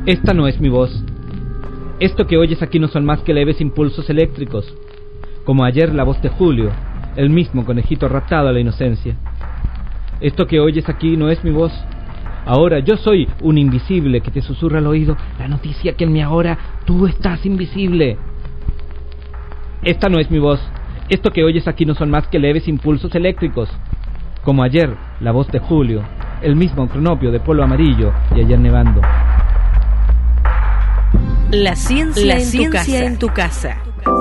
Esta no es mi voz. Esto que oyes aquí no son más que leves impulsos eléctricos, como ayer la voz de Julio, el mismo conejito raptado a la inocencia. Esto que oyes aquí no es mi voz. Ahora yo soy un invisible que te susurra al oído la noticia que en mi ahora tú estás invisible. Esta no es mi voz. Esto que oyes aquí no son más que leves impulsos eléctricos, como ayer la voz de Julio, el mismo cronopio de polo amarillo y ayer nevando. La ciencia en tu casa.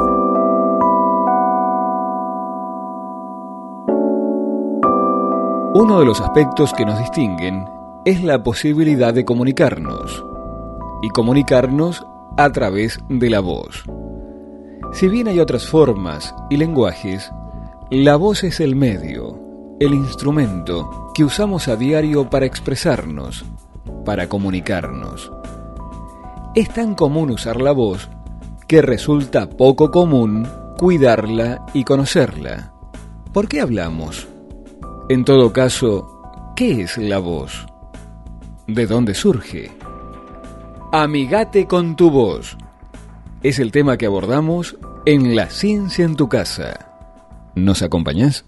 Uno de los aspectos que nos distinguen es la posibilidad de comunicarnos, y comunicarnos a través de la voz. Si bien hay otras formas y lenguajes, la voz es el medio, el instrumento que usamos a diario para expresarnos, para comunicarnos. Es tan común usar la voz que resulta poco común cuidarla y conocerla. ¿Por qué hablamos? En todo caso, ¿qué es la voz? ¿De dónde surge? Amigate con tu voz. Es el tema que abordamos en La Ciencia en tu Casa. ¿Nos acompañás?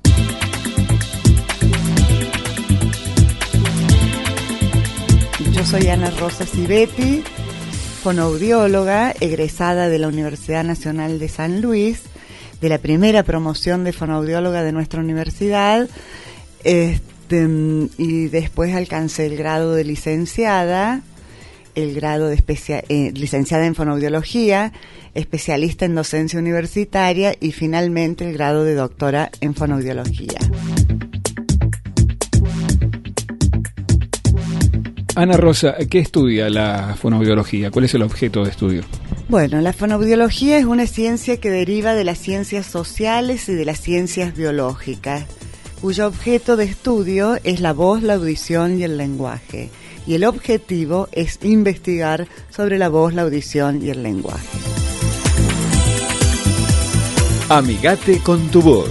Yo soy Ana Rosa Civetti, fonoaudióloga, egresada de la Universidad Nacional de San Luis, de la primera promoción de fonoaudióloga de nuestra universidad, y después alcancé el grado de licenciada, el grado de licenciada en fonoaudiología, especialista en docencia universitaria y finalmente el grado de doctora en fonoaudiología. Ana Rosa, ¿qué estudia la fonoaudiología? ¿Cuál es el objeto de estudio? Bueno, la fonoaudiología es una ciencia que deriva de las ciencias sociales y de las ciencias biológicas, cuyo objeto de estudio es la voz, la audición y el lenguaje. Y el objetivo es investigar sobre la voz, la audición y el lenguaje. Amigate con tu voz.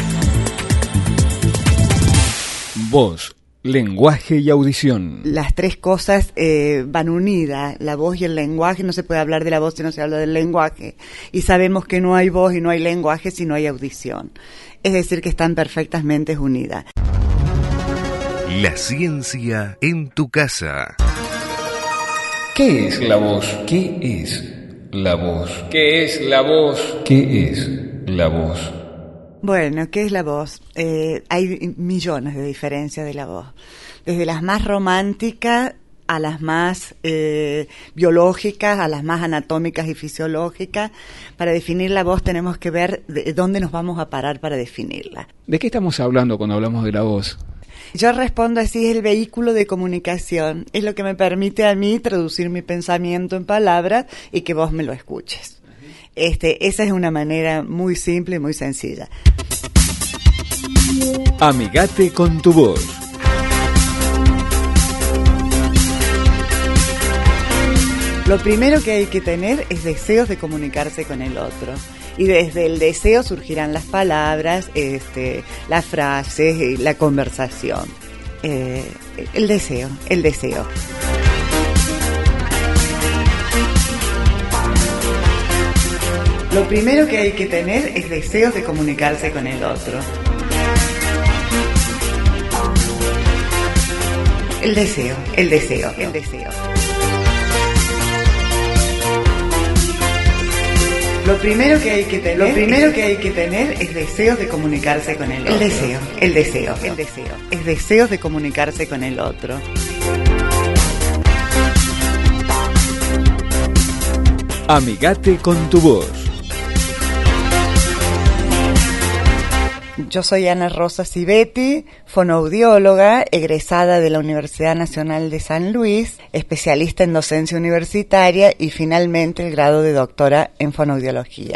Voz, lenguaje y audición. Las tres cosas van unidas, la voz y el lenguaje. No se puede hablar de la voz si no se habla del lenguaje. Y sabemos que no hay voz y no hay lenguaje si no hay audición. Es decir, que están perfectamente unidas. La ciencia en tu casa. ¿Qué es la voz? ¿Qué es la voz? ¿Qué es la voz? ¿Qué es la voz? Bueno, ¿qué es la voz? Hay millones de diferencias de la voz. Desde las más románticas a las más biológicas, a las más anatómicas y fisiológicas. Para definir la voz tenemos que ver de dónde nos vamos a parar para definirla. ¿De qué estamos hablando cuando hablamos de la voz? Yo respondo así: es el vehículo de comunicación, es lo que me permite a mí traducir mi pensamiento en palabras y que vos me lo escuches. Esa es una manera muy simple y muy sencilla. Amigate con tu voz. Lo primero que hay que tener es deseos de comunicarse con el otro. Y desde el deseo surgirán las palabras, las frases, la conversación. El deseo. Lo primero que hay que tener es deseos de comunicarse con el otro. El deseo. Lo primero que hay que tener es deseos de comunicarse con el otro. El deseo. Es deseos de comunicarse con el otro. Amigate con tu voz. Yo soy Ana Rosa Civetti, fonoaudióloga, egresada de la Universidad Nacional de San Luis, especialista en docencia universitaria y finalmente el grado de doctora en fonoaudiología.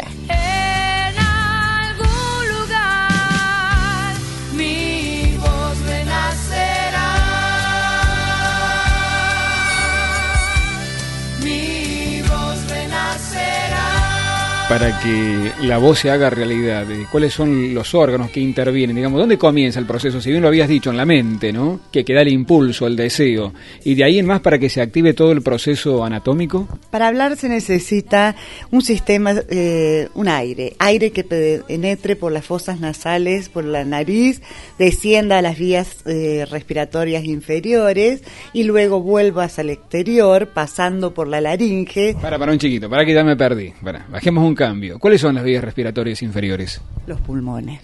para que la voz se haga realidad? ¿Cuáles son los órganos que intervienen? Digamos, ¿dónde comienza el proceso? Si bien lo habías dicho, en la mente, ¿no? Que da el impulso, el deseo. ¿Y de ahí en más para que se active todo el proceso anatómico? Para hablar se necesita un sistema, un aire que penetre por las fosas nasales, por la nariz, descienda a las vías respiratorias inferiores y luego vuelva hacia el exterior, pasando por la laringe. Para un chiquito, para que ya me perdí. Bajemos un cambio. ¿Cuáles son las vías respiratorias inferiores? Los pulmones.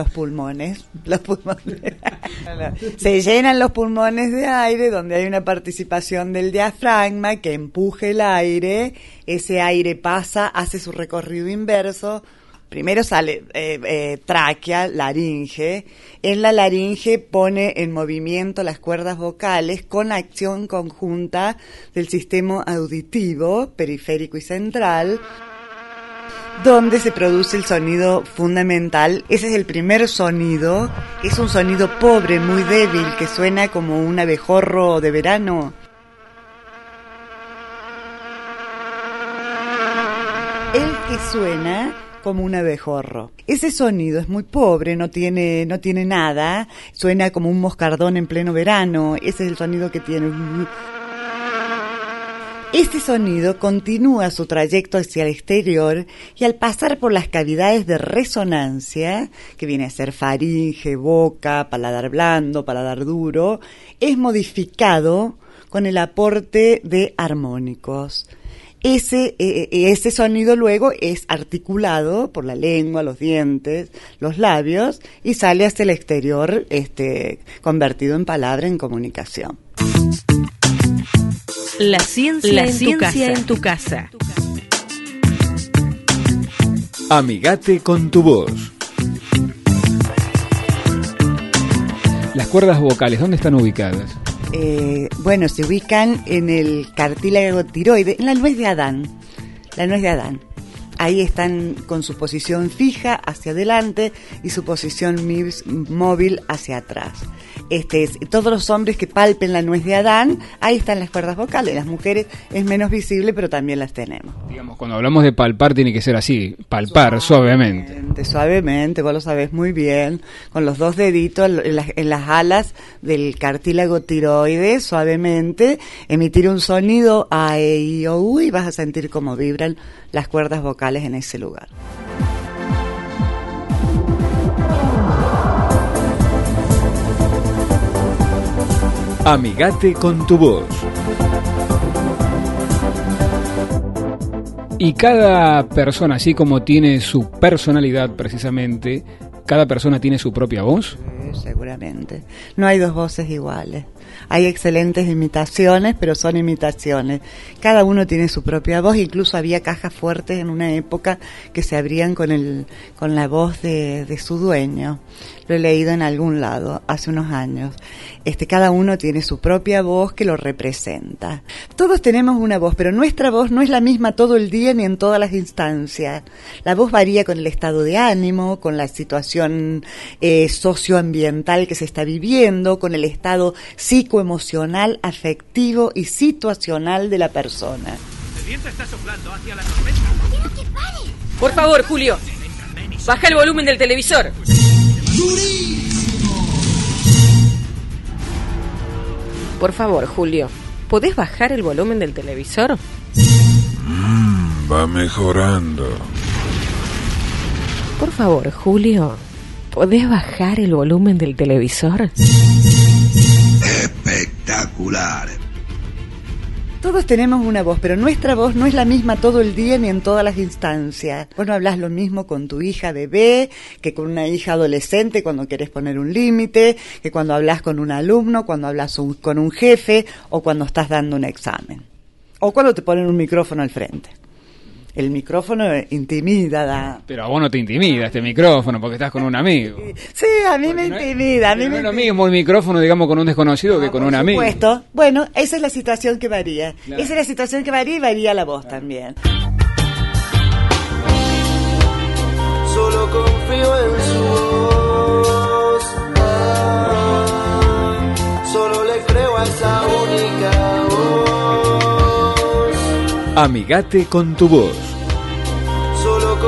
Se llenan los pulmones de aire, donde hay una participación del diafragma que empuje el aire. Ese aire pasa, hace su recorrido inverso. Primero sale tráquea, laringe. En la laringe pone en movimiento las cuerdas vocales con acción conjunta del sistema auditivo, periférico y central, donde se produce el sonido fundamental. Ese es el primer sonido. Es un sonido pobre, muy débil, que suena como un abejorro de verano. El que suena como un abejorro. Ese sonido es muy pobre, no tiene nada, suena como un moscardón en pleno verano. Ese es el sonido que tiene. Este sonido continúa su trayecto hacia el exterior y al pasar por las cavidades de resonancia, que viene a ser faringe, boca, paladar blando, paladar duro, es modificado con el aporte de armónicos. Ese sonido luego es articulado por la lengua, los dientes, los labios y sale hacia el exterior, convertido en palabra, en comunicación. La ciencia en tu casa. Amigate con tu voz. Las cuerdas vocales, ¿dónde están ubicadas? Se ubican en el cartílago tiroide, en la nuez de Adán. Ahí están con su posición fija hacia adelante y su posición móvil hacia atrás. Todos los hombres que palpen la nuez de Adán, ahí están las cuerdas vocales. Las mujeres es menos visible, pero también las tenemos. Digamos, cuando hablamos de palpar tiene que ser así, palpar suavemente. Suavemente, vos lo sabés muy bien, con los dos deditos en las alas del cartílago tiroides, suavemente, emitir un sonido a, e, i, o, u, y vas a sentir cómo vibran las cuerdas vocales en ese lugar. Amigate con tu voz. Y cada persona, así como tiene su personalidad precisamente, ¿cada persona tiene su propia voz? Seguramente. No hay dos voces iguales. Hay excelentes imitaciones, pero son imitaciones. Cada uno tiene su propia voz. Incluso había cajas fuertes en una época que se abrían con la voz de su dueño. Lo he leído en algún lado hace unos años. Cada uno tiene su propia voz que lo representa. Todos tenemos una voz, pero nuestra voz no es la misma todo el día ni en todas las instancias. La voz varía con el estado de ánimo, con la situación socioambiental que se está viviendo, con el estado psicoemocional, afectivo y situacional de la persona. El viento está soplando hacia la tormenta. ¡Quiero que pare! Por favor, Julio, baja el volumen del televisor. Por favor, Julio, ¿podés bajar el volumen del televisor? Va mejorando. Por favor, Julio, ¿podés bajar el volumen del televisor? Espectacular. Todos tenemos una voz, pero nuestra voz no es la misma todo el día ni en todas las instancias. Vos no hablás lo mismo con tu hija bebé que con una hija adolescente cuando querés poner un límite, que cuando hablas con un alumno, cuando hablas con un jefe o cuando estás dando un examen. O cuando te ponen un micrófono al frente. El micrófono intimida. Pero a vos no te intimida este micrófono porque estás con un amigo. Sí, a mí me intimida. No es lo mismo el micrófono, digamos, con un desconocido que con un amigo. Por supuesto. Bueno, esa es la situación que varía. Claro. Esa es la situación que varía y varía la voz también. Solo confío en su voz. Solo le creo a esa única voz. Amigate con tu voz. Solo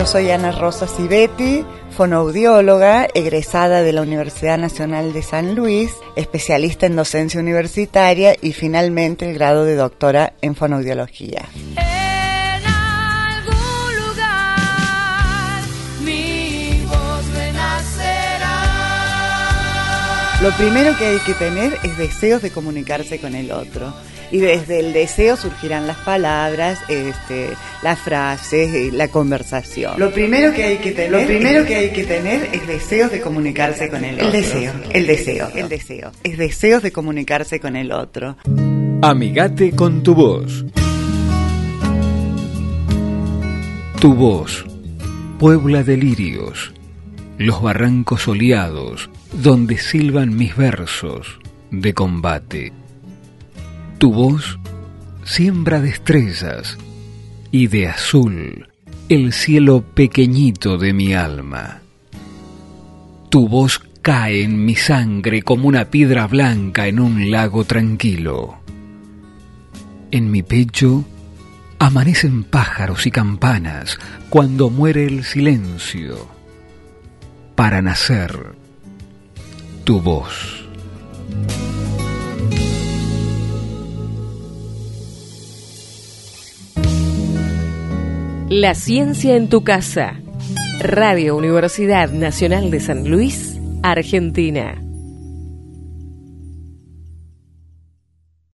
Yo soy Ana Rosa Civetti, fonoaudióloga, egresada de la Universidad Nacional de San Luis, especialista en docencia universitaria y finalmente el grado de doctora en fonoaudiología. En algún lugar mi voz renacerá. Lo primero que hay que tener es deseos de comunicarse con el otro. Y desde el deseo surgirán las palabras, las frases, la conversación. Lo primero que hay que tener es deseos de comunicarse con el otro. El deseo. Es deseos de comunicarse con el otro. Amigate con tu voz. Tu voz, Puebla de lirios, los barrancos soleados, donde silban mis versos de combate. Tu voz, siembra de estrellas y de azul el cielo pequeñito de mi alma. Tu voz cae en mi sangre como una piedra blanca en un lago tranquilo. En mi pecho amanecen pájaros y campanas cuando muere el silencio para nacer tu voz. La ciencia en tu casa. Radio Universidad Nacional de San Luis, Argentina.